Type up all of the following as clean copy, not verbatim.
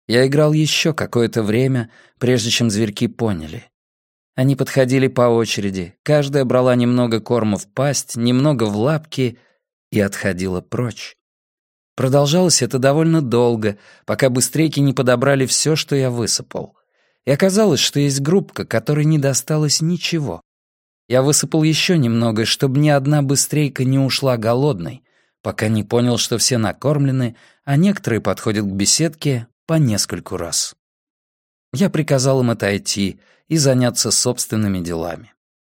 Я играл еще какое-то время, прежде чем зверьки поняли. Они подходили по очереди, каждая брала немного корма в пасть, немного в лапки и отходила прочь. Продолжалось это довольно долго, пока быстрейки не подобрали все, что я высыпал. И оказалось, что есть группка, которой не досталось ничего. Я высыпал еще немного, чтобы ни одна быстрейка не ушла голодной, пока не понял, что все накормлены, а некоторые подходят к беседке по нескольку раз. Я приказал им отойти и заняться собственными делами.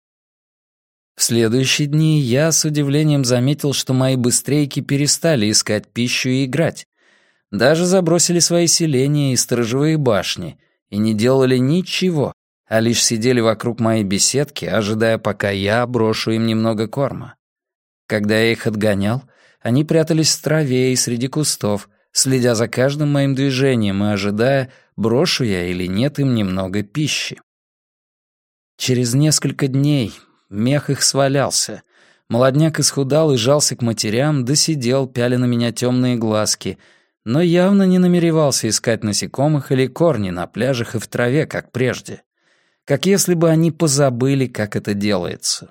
В следующие дни я с удивлением заметил, что мои быстрейки перестали искать пищу и играть. Даже забросили свои селения и сторожевые башни и не делали ничего, а лишь сидели вокруг моей беседки, ожидая, пока я брошу им немного корма. Когда я их отгонял, они прятались в траве и среди кустов, следя за каждым моим движением и ожидая, брошу я или нет им немного пищи. Через несколько дней мех их свалялся. Молодняк исхудал и жался к матерям, да сидел, пяля на меня темные глазки, но явно не намеревался искать насекомых или корни на пляжах и в траве, как прежде. Как если бы они позабыли, как это делается.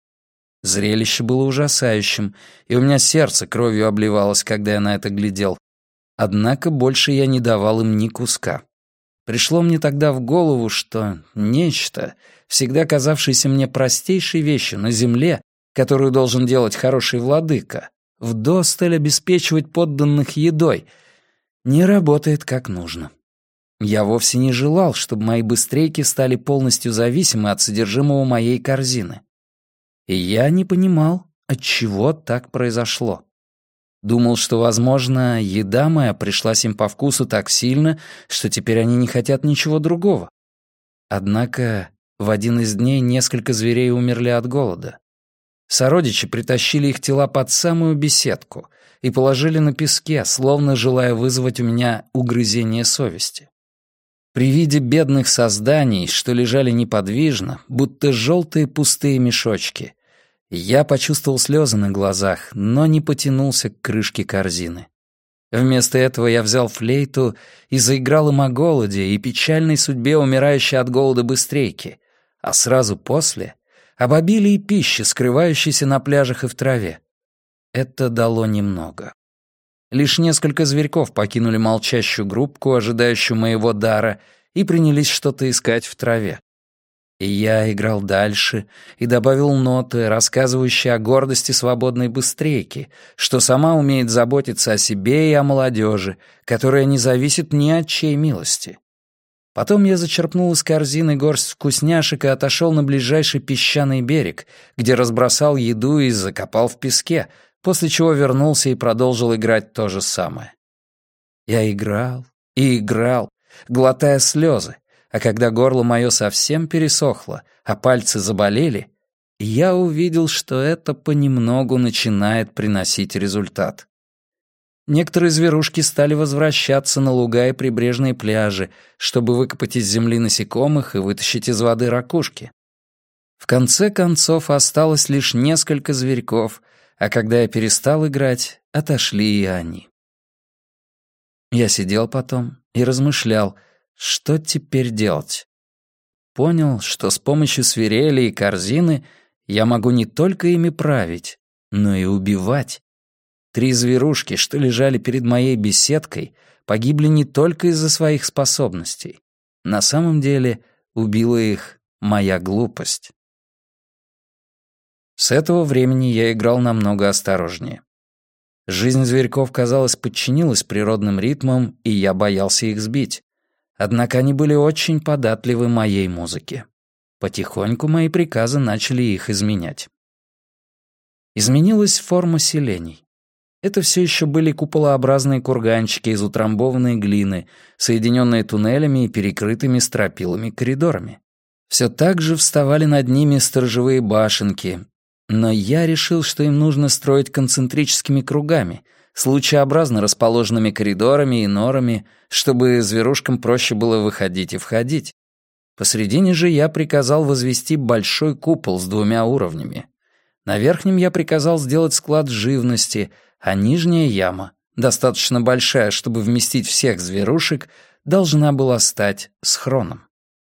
Зрелище было ужасающим, и у меня сердце кровью обливалось, когда я на это глядел. Однако больше я не давал им ни куска. Пришло мне тогда в голову, что нечто, всегда казавшееся мне простейшей вещью на земле, которую должен делать хороший владыка, вдосталь обеспечивать подданных едой, не работает как нужно. Я вовсе не желал, чтобы мои быстрейки стали полностью зависимы от содержимого моей корзины. И я не понимал, отчего так произошло. Думал, что, возможно, еда моя пришлась им по вкусу так сильно, что теперь они не хотят ничего другого. Однако в один из дней несколько зверей умерли от голода. Сородичи притащили их тела под самую беседку и положили на песке, словно желая вызвать у меня угрызение совести. При виде бедных созданий, что лежали неподвижно, будто желтые пустые мешочки, я почувствовал слезы на глазах, но не потянулся к крышке корзины. Вместо этого я взял флейту и заиграл им о голоде и печальной судьбе умирающей от голода быстрейки, а сразу после — об обилии пищи, скрывающейся на пляжах и в траве. Это дало немного. Лишь несколько зверьков покинули молчащую группку, ожидающую моего дара, и принялись что-то искать в траве. И я играл дальше и добавил ноты, рассказывающие о гордости свободной быстрейки, что сама умеет заботиться о себе и о молодежи, которая не зависит ни от чьей милости. Потом я зачерпнул из корзины горсть вкусняшек и отошел на ближайший песчаный берег, где разбросал еду и закопал в песке, после чего вернулся и продолжил играть то же самое. Я играл и играл, глотая слезы, а когда горло мое совсем пересохло, а пальцы заболели, я увидел, что это понемногу начинает приносить результат. Некоторые зверушки стали возвращаться на луга и прибрежные пляжи, чтобы выкопать из земли насекомых и вытащить из воды ракушки. В конце концов осталось лишь несколько зверьков, а когда я перестал играть, отошли и они. Я сидел потом и размышлял, что теперь делать. Понял, что с помощью свирели и корзины я могу не только ими править, но и убивать. 3 зверушки, что лежали перед моей беседкой, погибли не только из-за своих способностей. На самом деле убила их моя глупость. С этого времени я играл намного осторожнее. Жизнь зверьков, казалось, подчинилась природным ритмам, и я боялся их сбить. Однако они были очень податливы моей музыке. Потихоньку мои приказы начали их изменять. Изменилась форма селений. Это все еще были куполообразные курганчики из утрамбованной глины, соединенные туннелями и перекрытыми стропилами коридорами. Все так же вставали над ними сторожевые башенки, но я решил, что им нужно строить концентрическими кругами, случаеобразно расположенными коридорами и норами, чтобы зверушкам проще было выходить и входить. Посредине же я приказал возвести большой купол с 2 уровнями. На верхнем я приказал сделать склад живности, а нижняя яма, достаточно большая, чтобы вместить всех зверушек, должна была стать схроном.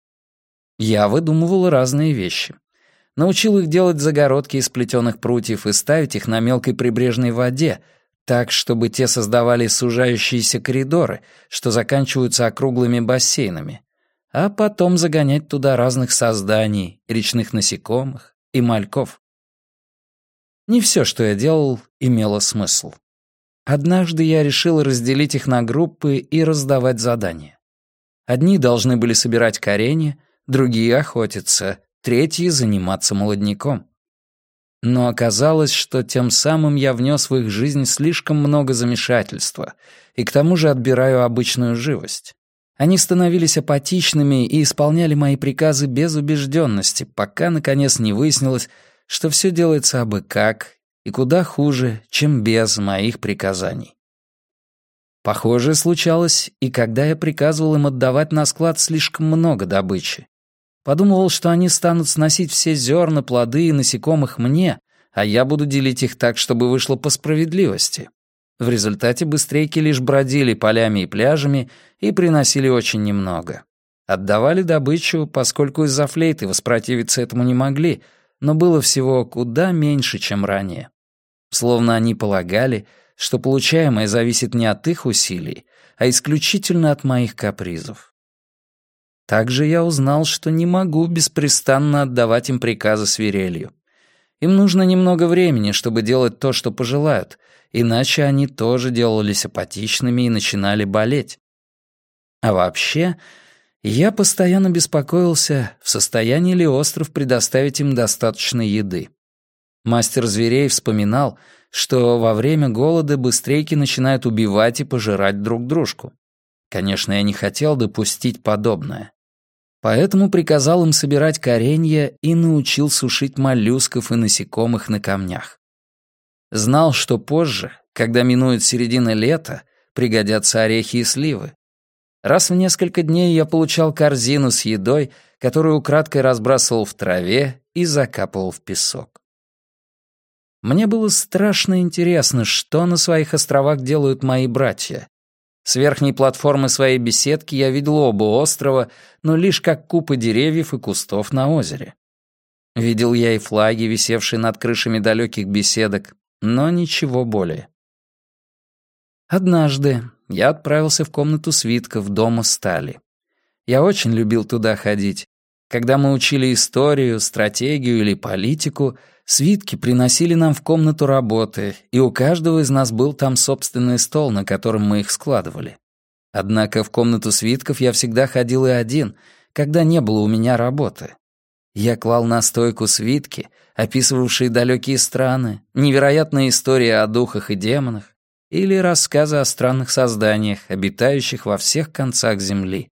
Я выдумывал разные вещи. Научил их делать загородки из плетеных прутьев и ставить их на мелкой прибрежной воде, так, чтобы те создавали сужающиеся коридоры, что заканчиваются округлыми бассейнами, а потом загонять туда разных созданий, речных насекомых и мальков. Не все, что я делал, имело смысл. Однажды я решил разделить их на группы и раздавать задания. Одни должны были собирать коренья, другие — охотиться, третьи — заниматься молодняком. Но оказалось, что тем самым я внес в их жизнь слишком много замешательства и к тому же отбираю обычную живость. Они становились апатичными и исполняли мои приказы без убежденности, пока, наконец, не выяснилось, что все делается абы как и куда хуже, чем без моих приказаний. Похожее случалось и когда я приказывал им отдавать на склад слишком много добычи. Подумывал, что они станут сносить все зерна, плоды и насекомых мне, а я буду делить их так, чтобы вышло по справедливости. В результате быстрейки лишь бродили полями и пляжами и приносили очень немного. Отдавали добычу, поскольку из-за флейты воспротивиться этому не могли, но было всего куда меньше, чем ранее. Словно они полагали, что получаемое зависит не от их усилий, а исключительно от моих капризов. Также я узнал, что не могу беспрестанно отдавать им приказы свирелью. Им нужно немного времени, чтобы делать то, что пожелают, иначе они тоже делались апатичными и начинали болеть. А вообще, я постоянно беспокоился, в состоянии ли остров предоставить им достаточно еды. Мастер зверей вспоминал, что во время голода быстрейки начинают убивать и пожирать друг дружку. Конечно, я не хотел допустить подобное. Поэтому приказал им собирать коренья и научил сушить моллюсков и насекомых на камнях. Знал, что позже, когда минует середина лета, пригодятся орехи и сливы. Раз в несколько дней я получал корзину с едой, которую украдкой разбрасывал в траве и закапывал в песок. Мне было страшно интересно, что на своих островах делают мои братья. С верхней платформы своей беседки я видел оба острова, но лишь как купы деревьев и кустов на озере. Видел я и флаги, висевшие над крышами далеких беседок, но ничего более. Однажды я отправился в комнату свитков дома Стали. Я очень любил туда ходить. Когда мы учили историю, стратегию или политику, свитки приносили нам в комнату работы, и у каждого из нас был там собственный стол, на котором мы их складывали. Однако в комнату свитков я всегда ходил и один, когда не было у меня работы. Я клал на стойку свитки, описывавшие далекие страны, невероятные истории о духах и демонах, или рассказы о странных созданиях, обитающих во всех концах земли.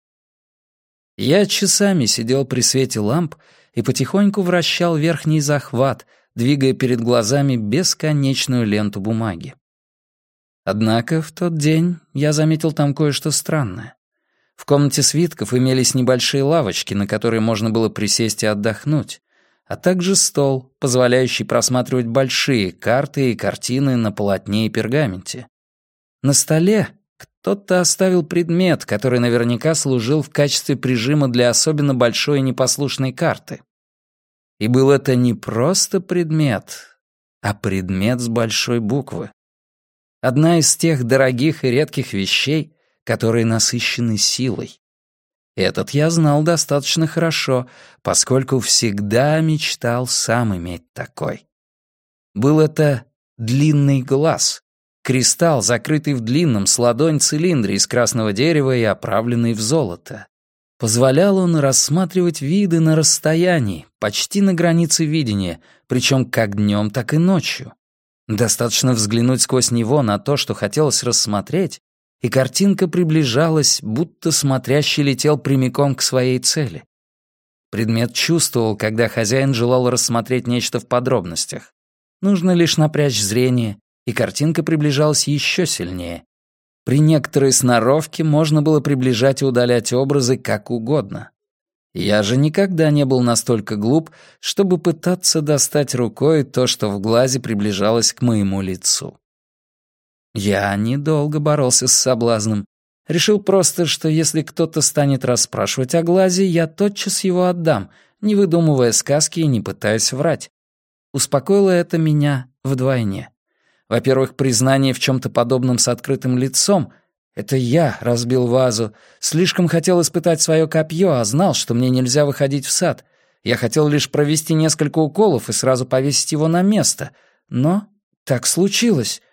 Я часами сидел при свете ламп и потихоньку вращал верхний захват, двигая перед глазами бесконечную ленту бумаги. Однако в тот день я заметил там кое-что странное. В комнате свитков имелись небольшие лавочки, на которые можно было присесть и отдохнуть, а также стол, позволяющий просматривать большие карты и картины на полотне и пергаменте. На столе кто-то оставил предмет, который наверняка служил в качестве прижима для особенно большой и непослушной карты. И был это не просто предмет, а предмет с большой буквы. Одна из тех дорогих и редких вещей, которые насыщены силой. Этот я знал достаточно хорошо, поскольку всегда мечтал сам иметь такой. Был это длинный глаз, кристалл, закрытый в длинном с ладонь цилиндре из красного дерева и оправленный в золото. Позволял он рассматривать виды на расстоянии, почти на границе видения, причем как днем, так и ночью. Достаточно взглянуть сквозь него на то, что хотелось рассмотреть, и картинка приближалась, будто смотрящий летел прямиком к своей цели. Предмет чувствовал, когда хозяин желал рассмотреть нечто в подробностях. Нужно лишь напрячь зрение, и картинка приближалась еще сильнее. При некоторой сноровке можно было приближать и удалять образы как угодно. Я же никогда не был настолько глуп, чтобы пытаться достать рукой то, что в глазе приближалось к моему лицу. Я недолго боролся с соблазном. Решил просто, что если кто-то станет расспрашивать о глазе, я тотчас его отдам, не выдумывая сказки и не пытаясь врать. Успокоило это меня вдвойне. Во-первых, признание в чем-то подобном с открытым лицом — это я разбил вазу, слишком хотел испытать свое копье, а знал, что мне нельзя выходить в сад. Я хотел лишь провести несколько уколов и сразу повесить его на место. Но так случилось.